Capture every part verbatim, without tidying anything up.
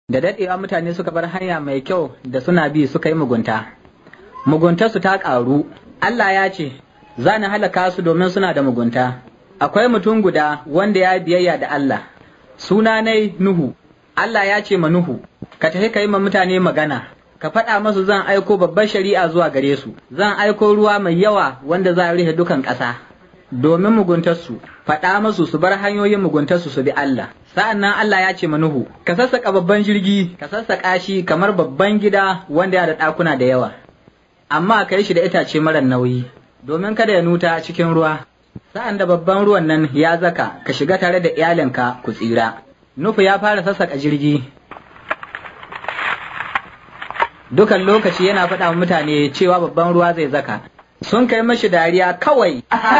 Da daɗewa mutane suka bar hanya mai kyau da suna bi suka yi mugunta. Muguntarsu ta ƙaru. Allah ya ce, za ni halaka su domin suna da mugunta. Akwai mutum guda wanda ya biyayya da Allah. Suna nai Nuhu. Allah ya ce ma Nuhu, ka tafi ka yi ma mutane magana. Ka faɗa masu zan aiko babbar shari'a zuwa gare su. Zan aiko ruwa mai yawa wanda za a rufe dukan ƙasa. Domin muguntarsu, faɗa masu su bar hanyoyin muguntarsu su bi Allah. Sa'an nan Allah ya ce ma Nuhu, ka sassaƙa babban jirgi, ka sassaƙa shi kamar babban gida wanda ya da ɗakuna da yawa. Amma ka yi shi da itace marar nauyi, domin kada ya nuta cikin ruwa. Sa'an da babban ruwan nan ya zaka, ka shiga tare da iyalinka ku tsira. Nuhu ya fara sassaƙa jirgi. Dukan lokaci yana faɗa wa mutane cewa babban ruwa zai zaka. Sun kai mashi dariya kawai.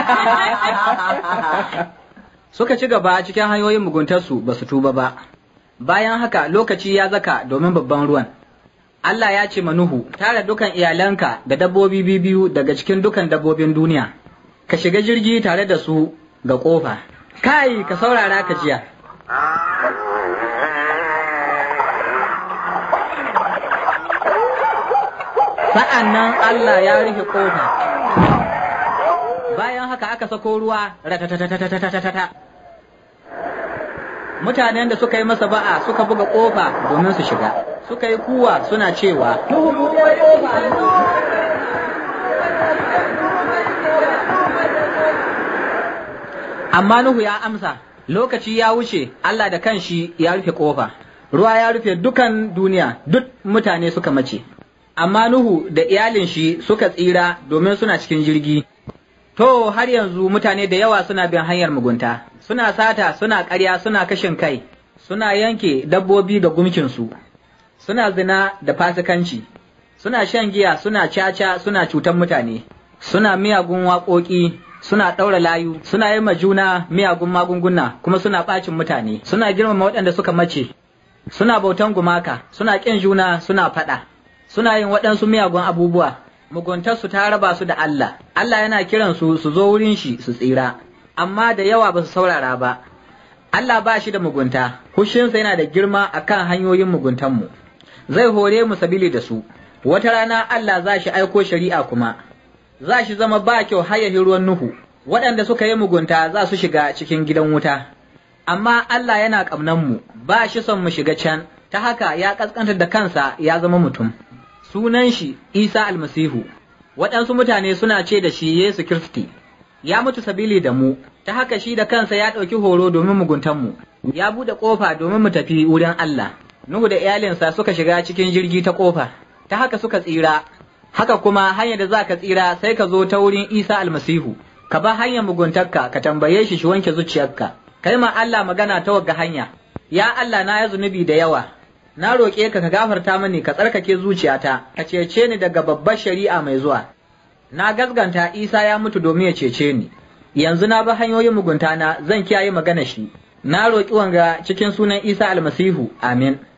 Suka ci gaba cikin hanyoyin muguntarsu ba su tuba ba. Bayan haka lokaci ya zaka domin babban ruwan. Allah ya ce ma Nuhu, tara dukan iyalanka da dabbobi biyu daga cikin dukan dabbobin duniya. Ka shiga jirgi tare da su ga ƙofa. Kai, ka saurara ka jiya. Sa'an nan Allah ya rufe ƙofa. Bayan haka aka sako ruwa ratatatatatatatata. Mutanen da suka yi masa ba'a suka buga ƙofa domin su shiga. Suka yi kuwa suna cewa, amma Nuhu ya amsa, lokaci ya wuce, Allah da kanshi ya rufe ƙofa. Ruwa ya rufe dukan duniya, duk mutane suka mace. Amma Nuhu da iyalin shi suka tsira domin suna cikin jirgi. To, har yanzu mutane da yawa suna bin hanyar mugunta, suna sata, suna ƙarya, suna kashin kai, suna yanke dabbobi ga gumkinsu, suna zina da fasikanci, suna shan giya, suna caca, suna cutan mutane, suna miyagun waƙoƙi, suna ɗaura layu, suna yi ma juna miyagun magunguna, kuma suna ɓacin mutane, suna girmama waɗanda suka mace, suna bautan gumaka, suna ƙin juna, suna faɗa, suna yin waɗansu miyagun abubuwa. Muguntarsu ta raba su da Allah, Allah yana kiransu su zo wurin shi su tsira, amma da yawa ba su saurara ba. Allah ba shi da mugunta, hushinsa yana da girma a kan hanyoyin muguntanmu, zai hore mu sabili da su. Wata rana Allah za shi aiko shari'a kuma, za shi zama ba kyau hayahi ruwan Nuhu, waɗanda suka yi mugunta za su shiga cikin gidan wuta. Amma Allah yana ƙamnanmu, ba shi son mu shiga can, ta haka ya ƙasƙantar da kansa ya zama mutum. Sunan shi Isa almasihu, waɗansu mutane suna ce da shi Yesu Kiristi, ya mutu sabili da mu, ta haka shi da kansa ya ɗauki horo domin muguntanmu, ya buɗe ƙofa domin mu tafi wurin Allah. Nuhu da iyalinsa suka shiga cikin jirgi ta ƙofa, ta haka suka tsira, haka kuma hanyar da za ka tsira sai ka zo ta wurin Isa almasihu, ka ba hanyar muguntarka ka tambaye shi shi wanke zuciyarka, kai ma Allah magana ta wagga hanya, ya Allah na ya zunubi da yawa. Na roƙe ka ka gafarta mani ka tsarkake zuciyata, ka cece ni daga babbar shari'a mai zuwa. Na gasganta Isa ya mutu domin ya cece ni, yanzu na bi hanyoyin mugunta na zan kiyaye magana shi. Na roƙi wanga cikin sunan Isa almasihu, amin.